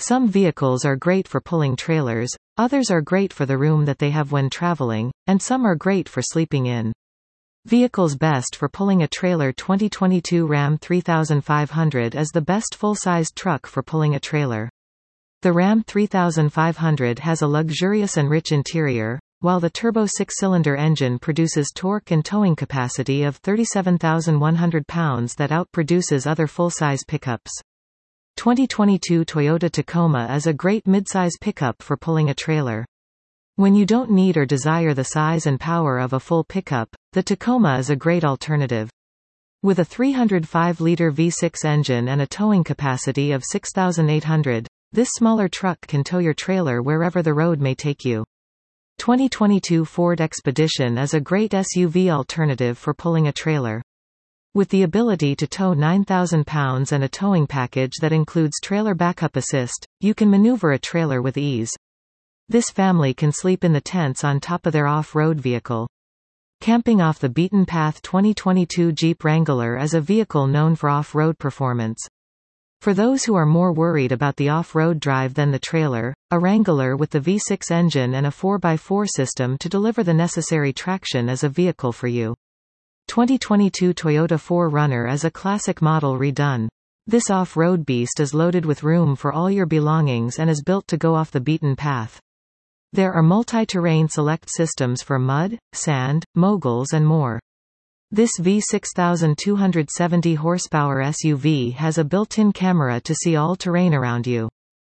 Some vehicles are great for pulling trailers, others are great for the room that they have when traveling, and some are great for sleeping in. Vehicles best for pulling a trailer. 2022 Ram 3500 is the best full-sized truck for pulling a trailer. The Ram 3500 has a luxurious and rich interior, while the turbo 6-cylinder engine produces torque and towing capacity of 37,100 pounds that outproduces other full-size pickups. 2022 Toyota Tacoma is a great midsize pickup for pulling a trailer. When you don't need or desire the size and power of a full pickup, the Tacoma is a great alternative. With a 305-liter V6 engine and a towing capacity of 6,800, this smaller truck can tow your trailer wherever the road may take you. 2022 Ford Expedition is a great SUV alternative for pulling a trailer. With the ability to tow 9,000 pounds and a towing package that includes trailer backup assist, you can maneuver a trailer with ease. This family can sleep in the tents on top of their off-road vehicle. Camping off the beaten path. 2022 Jeep Wrangler is a vehicle known for off-road performance. For those who are more worried about the off-road drive than the trailer, a Wrangler with the V6 engine and a 4x4 system to deliver the necessary traction is a vehicle for you. 2022 Toyota 4Runner is a classic model redone. This off-road beast is loaded with room for all your belongings and is built to go off the beaten path. There are multi-terrain select systems for mud, sand, moguls and more. This V6270 horsepower SUV has a built-in camera to see all terrain around you.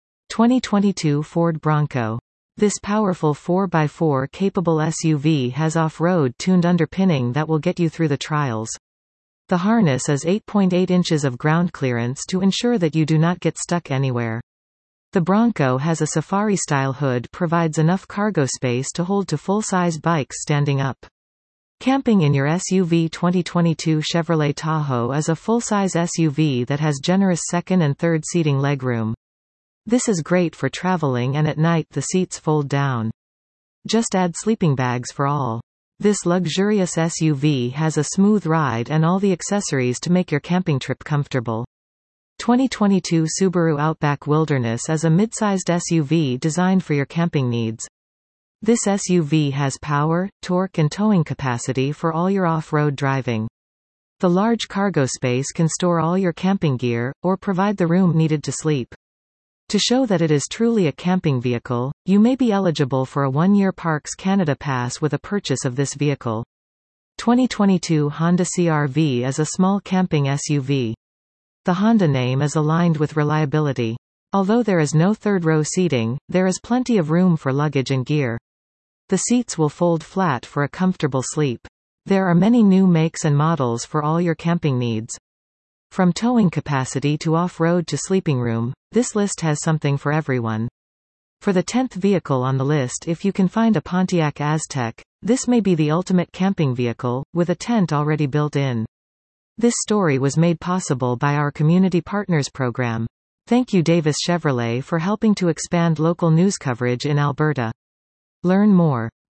2022 Ford Bronco. This powerful 4x4 capable SUV has off-road tuned underpinning that will get you through the trials. The harness is 8.8 inches of ground clearance to ensure that you do not get stuck anywhere. The Bronco has a safari-style hood, provides enough cargo space to hold to full-size bikes standing up. Camping in your SUV. 2022 Chevrolet Tahoe is a full-size SUV that has generous second and third seating legroom. This is great for traveling, and at night the seats fold down. Just add sleeping bags for all. This luxurious SUV has a smooth ride and all the accessories to make your camping trip comfortable. 2022 Subaru Outback Wilderness is a mid-sized SUV designed for your camping needs. This SUV has power, torque and towing capacity for all your off-road driving. The large cargo space can store all your camping gear, or provide the room needed to sleep. To show that it is truly a camping vehicle, you may be eligible for a 1-year Parks Canada pass with a purchase of this vehicle. 2022 Honda CR-V is a small camping SUV. The Honda name is aligned with reliability. Although there is no third-row seating, there is plenty of room for luggage and gear. The seats will fold flat for a comfortable sleep. There are many new makes and models for all your camping needs. From towing capacity to off-road to sleeping room, this list has something for everyone. For the 10th vehicle on the list, if you can find a Pontiac Aztek, this may be the ultimate camping vehicle, with a tent already built in. This story was made possible by our Community Partners program. Thank you Davis Chevrolet for helping to expand local news coverage in Alberta. Learn more.